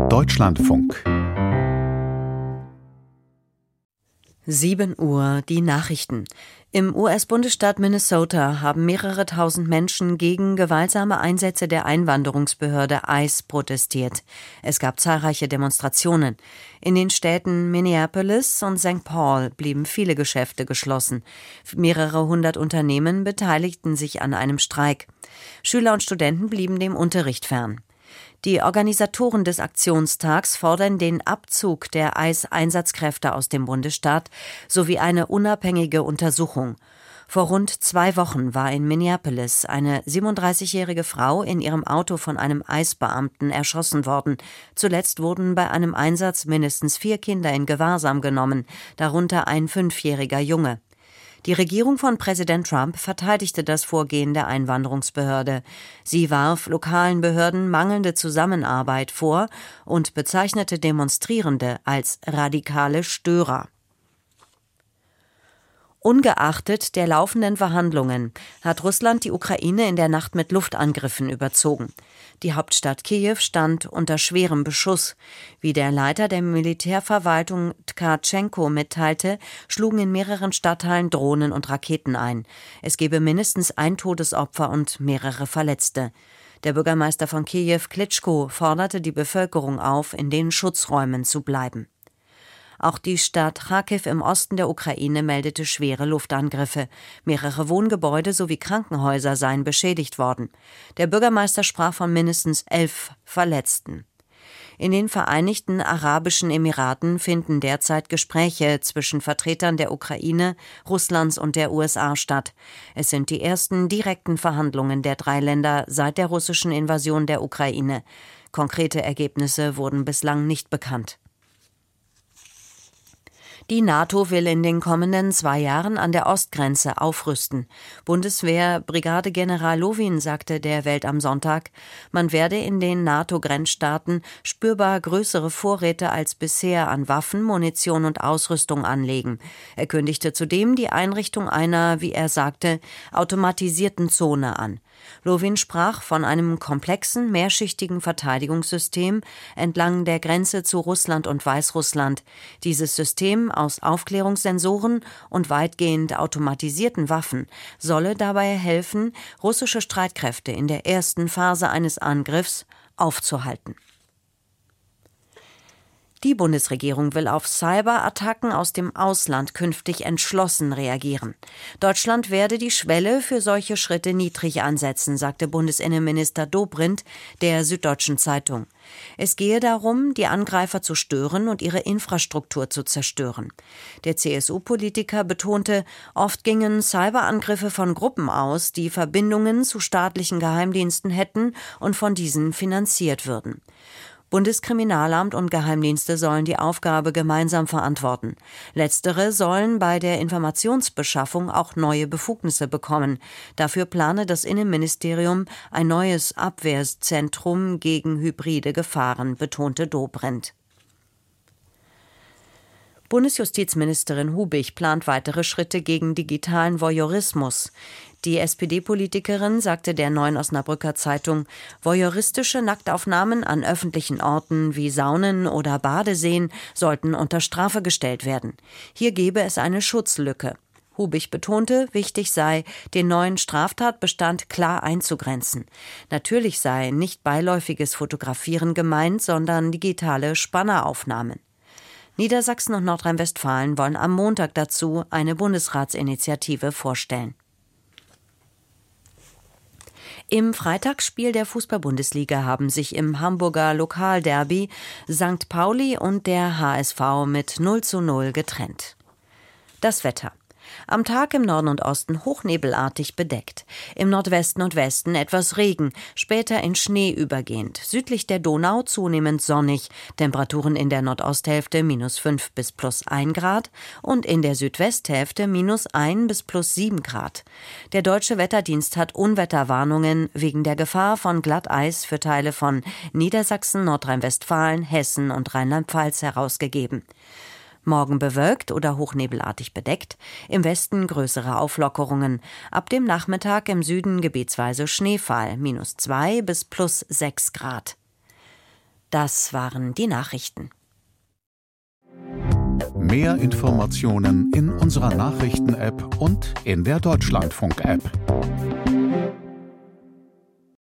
Deutschlandfunk. 7 Uhr, die Nachrichten. Im US-Bundesstaat Minnesota haben mehrere tausend Menschen gegen gewaltsame Einsätze der Einwanderungsbehörde ICE protestiert. Es gab zahlreiche Demonstrationen. In den Städten Minneapolis und St. Paul blieben viele Geschäfte geschlossen. Mehrere hundert Unternehmen beteiligten sich an einem Streik. Schüler und Studenten blieben dem Unterricht fern. Die Organisatoren des Aktionstags fordern den Abzug der ICE-Einsatzkräfte aus dem Bundesstaat sowie eine unabhängige Untersuchung. Vor rund 2 Wochen war in Minneapolis eine 37-jährige Frau in ihrem Auto von einem ICE-Beamten erschossen worden. Zuletzt wurden bei einem Einsatz mindestens 4 Kinder in Gewahrsam genommen, darunter ein 5-jähriger Junge. Die Regierung von Präsident Trump verteidigte das Vorgehen der Einwanderungsbehörde. Sie warf lokalen Behörden mangelnde Zusammenarbeit vor und bezeichnete Demonstrierende als radikale Störer. Ungeachtet der laufenden Verhandlungen hat Russland die Ukraine in der Nacht mit Luftangriffen überzogen. Die Hauptstadt Kiew stand unter schwerem Beschuss. Wie der Leiter der Militärverwaltung Tkatschenko mitteilte, schlugen in mehreren Stadtteilen Drohnen und Raketen ein. Es gebe mindestens ein Todesopfer und mehrere Verletzte. Der Bürgermeister von Kiew, Klitschko, forderte die Bevölkerung auf, in den Schutzräumen zu bleiben. Auch die Stadt Charkiw im Osten der Ukraine meldete schwere Luftangriffe. Mehrere Wohngebäude sowie Krankenhäuser seien beschädigt worden. Der Bürgermeister sprach von mindestens 11 Verletzten. In den Vereinigten Arabischen Emiraten finden derzeit Gespräche zwischen Vertretern der Ukraine, Russlands und der USA statt. Es sind die ersten direkten Verhandlungen der 3 Länder seit der russischen Invasion der Ukraine. Konkrete Ergebnisse wurden bislang nicht bekannt. Die NATO will in den kommenden 2 Jahren an der Ostgrenze aufrüsten. Bundeswehr-Brigadegeneral Lowin sagte der Welt am Sonntag, man werde in den NATO-Grenzstaaten spürbar größere Vorräte als bisher an Waffen, Munition und Ausrüstung anlegen. Er kündigte zudem die Einrichtung einer, wie er sagte, automatisierten Zone an. Lowin sprach von einem komplexen, mehrschichtigen Verteidigungssystem entlang der Grenze zu Russland und Weißrussland. Dieses System aus Aufklärungssensoren und weitgehend automatisierten Waffen solle dabei helfen, russische Streitkräfte in der ersten Phase eines Angriffs aufzuhalten. Die Bundesregierung will auf Cyberattacken aus dem Ausland künftig entschlossen reagieren. Deutschland werde die Schwelle für solche Schritte niedrig ansetzen, sagte Bundesinnenminister Dobrindt der Süddeutschen Zeitung. Es gehe darum, die Angreifer zu stören und ihre Infrastruktur zu zerstören. Der CSU-Politiker betonte, oft gingen Cyberangriffe von Gruppen aus, die Verbindungen zu staatlichen Geheimdiensten hätten und von diesen finanziert würden. Bundeskriminalamt und Geheimdienste sollen die Aufgabe gemeinsam verantworten. Letztere sollen bei der Informationsbeschaffung auch neue Befugnisse bekommen. Dafür plane das Innenministerium ein neues Abwehrzentrum gegen hybride Gefahren, betonte Dobrindt. Bundesjustizministerin Hubich plant weitere Schritte gegen digitalen Voyeurismus. Die SPD-Politikerin sagte der Neuen Osnabrücker Zeitung, voyeuristische Nacktaufnahmen an öffentlichen Orten wie Saunen oder Badeseen sollten unter Strafe gestellt werden. Hier gebe es eine Schutzlücke. Hubich betonte, wichtig sei, den neuen Straftatbestand klar einzugrenzen. Natürlich sei nicht beiläufiges Fotografieren gemeint, sondern digitale Spanneraufnahmen. Niedersachsen und Nordrhein-Westfalen wollen am Montag dazu eine Bundesratsinitiative vorstellen. Im Freitagsspiel der Fußball-Bundesliga haben sich im Hamburger Lokalderby St. Pauli und der HSV mit 0:0 getrennt. Das Wetter. Am Tag im Norden und Osten hochnebelartig bedeckt. Im Nordwesten und Westen etwas Regen, später in Schnee übergehend. Südlich der Donau zunehmend sonnig. Temperaturen in der Nordosthälfte -5 bis +1 Grad und in der Südwesthälfte -1 bis +7 Grad. Der Deutsche Wetterdienst hat Unwetterwarnungen wegen der Gefahr von Glatteis für Teile von Niedersachsen, Nordrhein-Westfalen, Hessen und Rheinland-Pfalz herausgegeben. Morgen bewölkt oder hochnebelartig bedeckt, im Westen größere Auflockerungen. Ab dem Nachmittag im Süden gebietsweise Schneefall, -2 bis +6 Grad. Das waren die Nachrichten. Mehr Informationen in unserer Nachrichten-App und in der Deutschlandfunk-App.